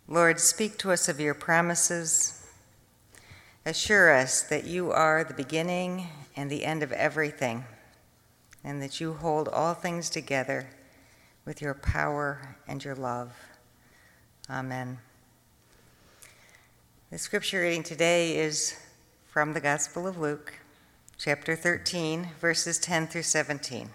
Lord, speak to us of your promises. Assure us that you are the beginning and the end of everything, and that you hold all things together with your power and your love. Amen. The scripture reading today is from the Gospel of Luke, chapter 13, verses 10 through 17.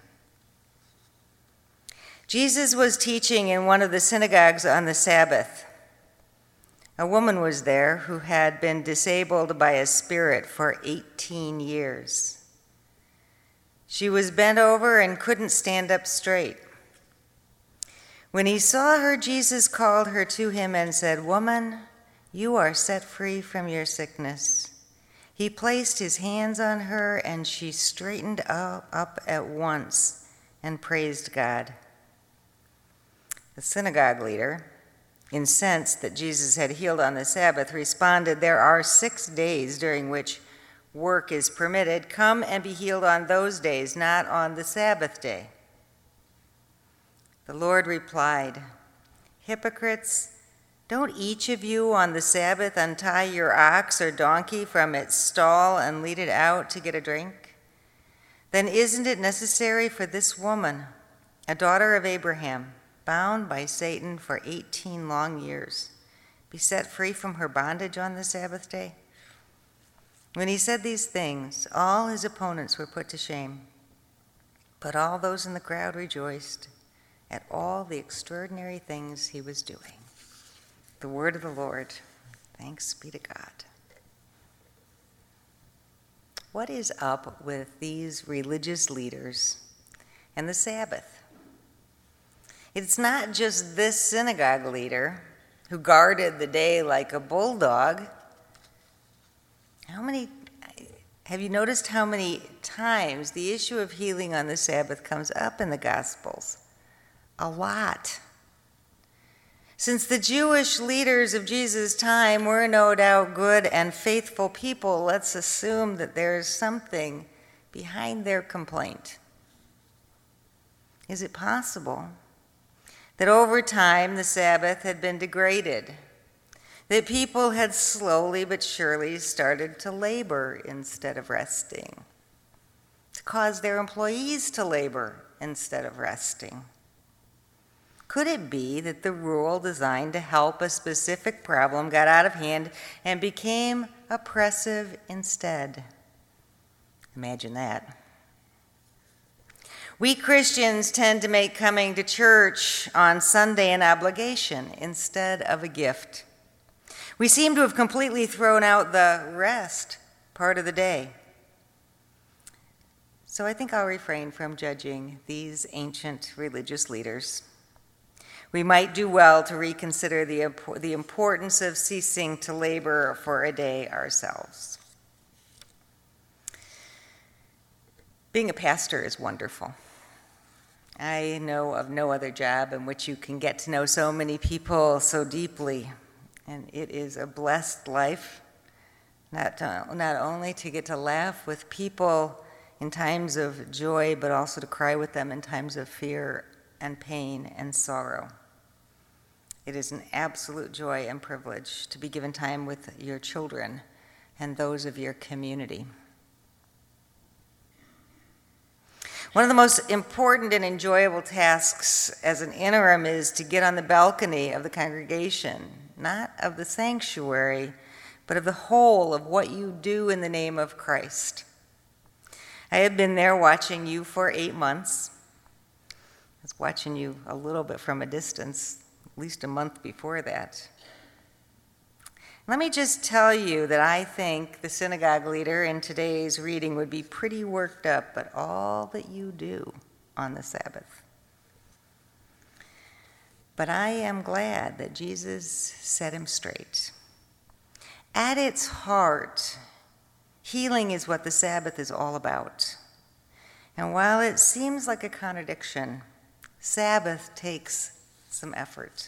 Jesus was teaching in one of the synagogues on the Sabbath. A woman was there who had been disabled by a spirit for 18 years. She was bent over and couldn't stand up straight. When he saw her, Jesus called her to him and said, "Woman, you are set free from your sickness." He placed his hands on her, and she straightened up at once and praised God. The synagogue leader, incensed that Jesus had healed on the Sabbath, responded, "There are 6 days during which work is permitted. Come and be healed on those days, not on the Sabbath day." The Lord replied, "Hypocrites, don't each of you on the Sabbath untie your ox or donkey from its stall and lead it out to get a drink? Then isn't it necessary for this woman, a daughter of Abraham, bound by Satan for 18 long years, be set free from her bondage on the Sabbath day?" When he said these things, all his opponents were put to shame, but all those in the crowd rejoiced at all the extraordinary things he was doing. The word of the Lord. Thanks be to God. What is up with these religious leaders and the Sabbath? It's not just this synagogue leader who guarded the day like a bulldog. Have you noticed how many times the issue of healing on the Sabbath comes up in the Gospels? A lot. Since the Jewish leaders of Jesus' time were no doubt good and faithful people, let's assume that there's something behind their complaint. Is it possible that over time the Sabbath had been degraded, that people had slowly but surely started to labor instead of resting, to cause their employees to labor instead of resting? Could it be that the rule designed to help a specific problem got out of hand and became oppressive instead? Imagine that. We Christians tend to make coming to church on Sunday an obligation instead of a gift. We seem to have completely thrown out the rest part of the day. So I think I'll refrain from judging these ancient religious leaders. We might do well to reconsider the importance of ceasing to labor for a day ourselves. Being a pastor is wonderful. I know of no other job in which you can get to know so many people so deeply, and it is a blessed life, not only to get to laugh with people in times of joy, but also to cry with them in times of fear and pain and sorrow. It is an absolute joy and privilege to be given time with your children and those of your community. One of the most important and enjoyable tasks as an interim is to get on the balcony of the congregation, not of the sanctuary, but of the whole of what you do in the name of Christ. I have been there watching you for 8 months. I was watching you a little bit from a distance, at least a month before that. Let me just tell you that I think the synagogue leader in today's reading would be pretty worked up at all that you do on the Sabbath. But I am glad that Jesus set him straight. At its heart, healing is what the Sabbath is all about. And while it seems like a contradiction, Sabbath takes some effort.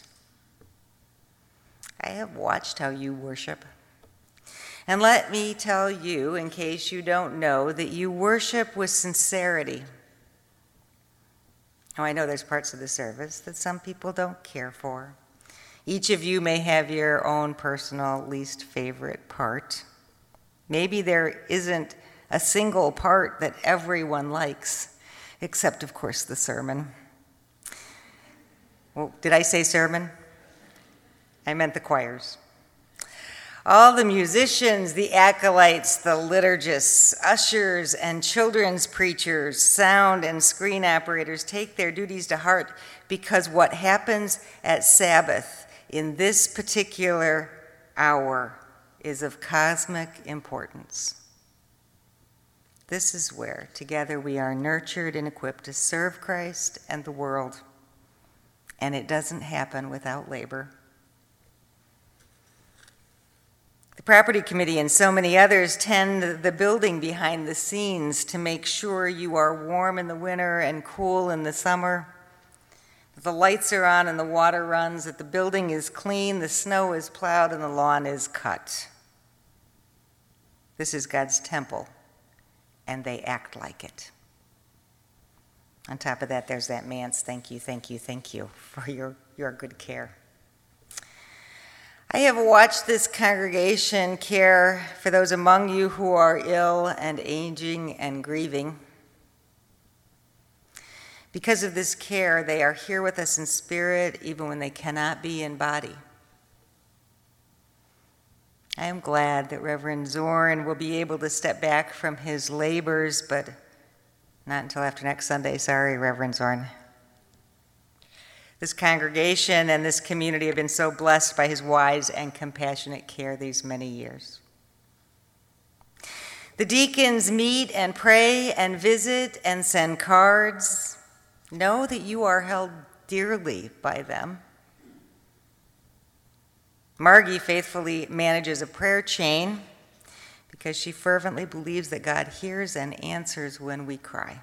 I have watched how you worship. And let me tell you, in case you don't know, that you worship with sincerity. Now, I know there's parts of the service that some people don't care for. Each of you may have your own personal least favorite part. Maybe there isn't a single part that everyone likes, except, of course, the sermon. Well, did I say sermon? I meant the choirs. All the musicians, the acolytes, the liturgists, ushers, and children's preachers, sound and screen operators take their duties to heart, because what happens at Sabbath in this particular hour is of cosmic importance. This is where together we are nurtured and equipped to serve Christ and the world, and it doesn't happen without labor. The property committee and so many others tend the building behind the scenes to make sure you are warm in the winter and cool in the summer, that the lights are on and the water runs, that the building is clean, the snow is plowed, and the lawn is cut. This is God's temple, and they act like it. On top of that, there's that man's thank you for your good care. I have watched this congregation care for those among you who are ill and aging and grieving. Because of this care, they are here with us in spirit, even when they cannot be in body. I am glad that Reverend Zorn will be able to step back from his labors, but not until after next Sunday. Sorry, Reverend Zorn. This congregation and this community have been so blessed by his wise and compassionate care these many years. The deacons meet and pray and visit and send cards. Know that you are held dearly by them. Margie faithfully manages a prayer chain because she fervently believes that God hears and answers when we cry.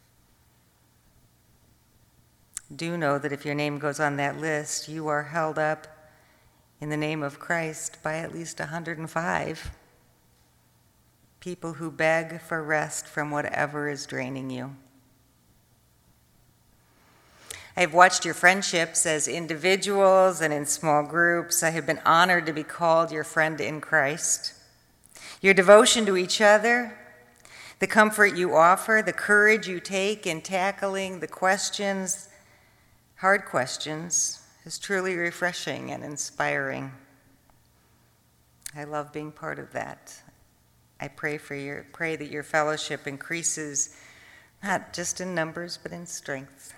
Do know that if your name goes on that list, you are held up in the name of Christ by at least 105 people who beg for rest from whatever is draining you. I have watched your friendships as individuals and in small groups. I have been honored to be called your friend in Christ. Your devotion to each other, the comfort you offer, the courage you take in tackling the questions, hard questions, is truly refreshing and inspiring. I love being part of that. I pray that your fellowship increases, not just in numbers, but in strength.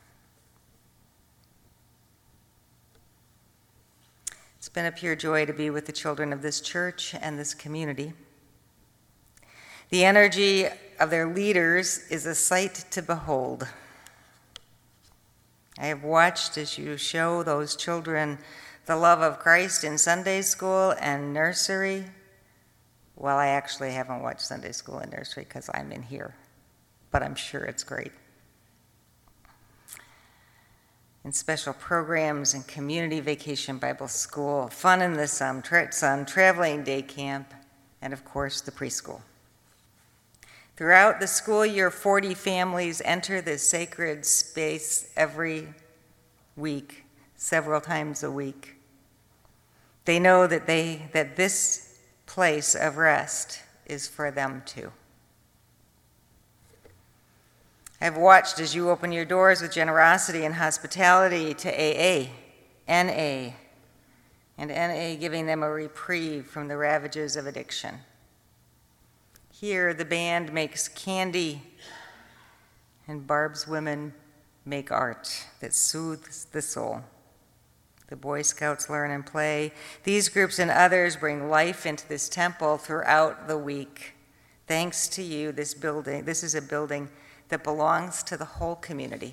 It's been a pure joy to be with the children of this church and this community. The energy of their leaders is a sight to behold. I have watched as you show those children the love of Christ in Sunday school and nursery. Well, I actually haven't watched Sunday school and nursery because I'm in here, but I'm sure it's great. In special programs and community vacation Bible school, fun in the sun, traveling day camp, and of course the preschool. Throughout the school year, 40 families enter this sacred space every week, several times a week. They know that this place of rest is for them too. I've watched as you open your doors with generosity and hospitality to AA, NA, and NA giving them a reprieve from the ravages of addiction. Here, the band makes candy, and Barb's women make art that soothes the soul. The Boy Scouts learn and play. These groups and others bring life into this temple throughout the week. Thanks to you, this is a building that belongs to the whole community.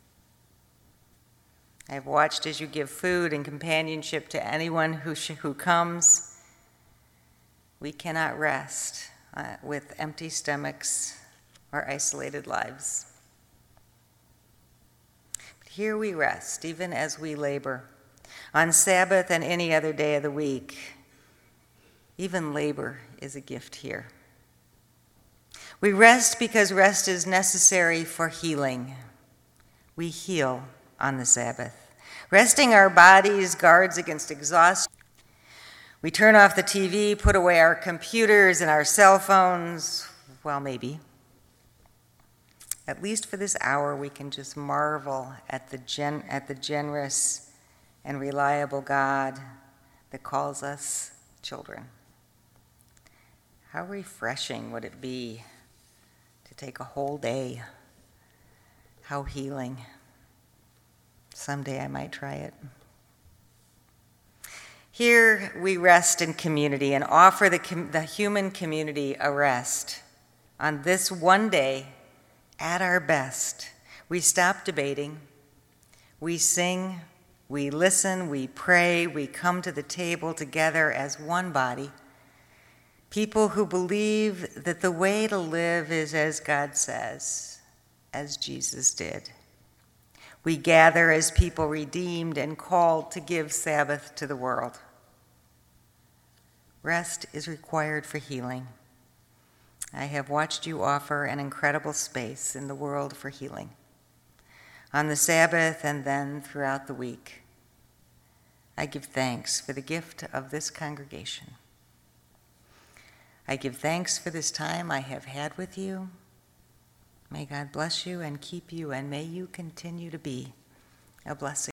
I've watched as you give food and companionship to anyone who comes. We cannot rest with empty stomachs or isolated lives. But here we rest, even as we labor, on Sabbath and any other day of the week. Even labor is a gift here. We rest because rest is necessary for healing. We heal on the Sabbath. Resting our bodies guards against exhaustion. We turn off the TV, put away our computers and our cell phones. Well, maybe. At least for this hour, we can just marvel at the generous and reliable God that calls us children. How refreshing would it be to take a whole day? How healing. Someday I might try it. Here we rest in community and offer the human community a rest. On this one day, at our best, we stop debating, we sing, we listen, we pray, we come to the table together as one body, people who believe that the way to live is as God says, as Jesus did. We gather as people redeemed and called to give Sabbath to the world. Rest is required for healing. I have watched you offer an incredible space in the world for healing. On the Sabbath and then throughout the week, I give thanks for the gift of this congregation. I give thanks for this time I have had with you. May God bless you and keep you, and may you continue to be a blessing.